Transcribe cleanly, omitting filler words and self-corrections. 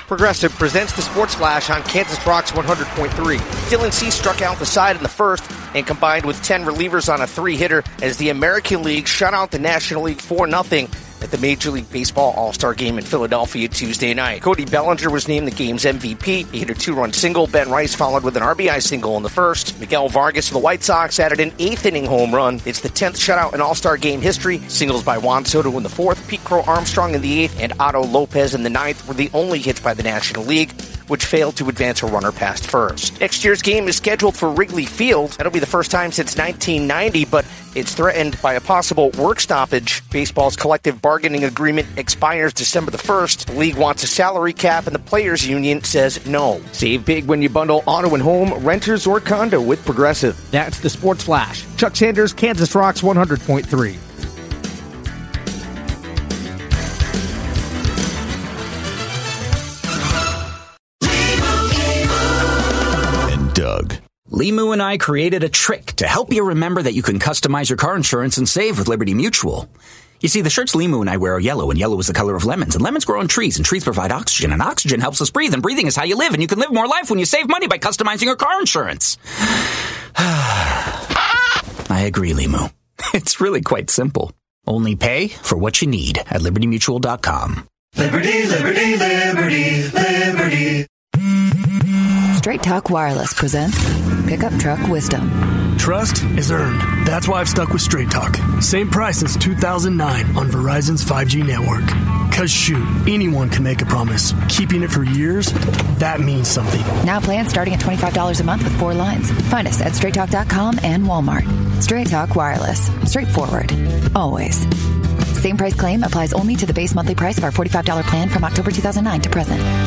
Progressive presents the Sports Flash on Kansas Rocks 100.3. Dylan Cease struck out the side in the first and combined with 10 relievers on a 3-hitter as the American League shut out the National League 4-0 at the Major League Baseball All-Star Game in Philadelphia Tuesday night. Cody Bellinger was named the game's MVP. He hit a 2-run single. Ben Rice followed with an RBI single in the first. Miguel Vargas for the White Sox added an 8th-inning home run. It's the 10th shutout in All-Star Game history. Singles by Juan Soto in the 4th, Pete Crow Armstrong in the 8th, and Otto Lopez in the 9th were the only hits by the National League, which failed to advance a runner past first. Next year's game is scheduled for Wrigley Field. That'll be the first time since 1990, but it's threatened by a possible work stoppage. Baseball's collective bargaining agreement expires December the 1st. The league wants a salary cap, and the players' union says no. Save big when you bundle auto and home, renters, or condo with Progressive. That's the Sports Flash. Chuck Sanders, Kansas Rocks 100.3. Doug. Limu and I created a trick to help you remember that you can customize your car insurance and save with Liberty Mutual. You see, the shirts Limu and I wear are yellow, and yellow is the color of lemons, and lemons grow on trees, and trees provide oxygen, and oxygen helps us breathe, and breathing is how you live, and you can live more life when you save money by customizing your car insurance. I agree, Limu. It's really quite simple. Only pay for what you need at LibertyMutual.com. Liberty, liberty, liberty, liberty. Straight Talk Wireless presents Pickup Truck Wisdom. Trust is earned. That's why I've stuck with Straight Talk. Same price since 2009 on Verizon's 5G network. Cause shoot, anyone can make a promise. Keeping it for years, that means something. Now plans starting at $25 a month with 4 lines. Find us at straighttalk.com and Walmart. Straight Talk Wireless. Straightforward. Always. Same price claim applies only to the base monthly price of our $45 plan from October 2009 to present.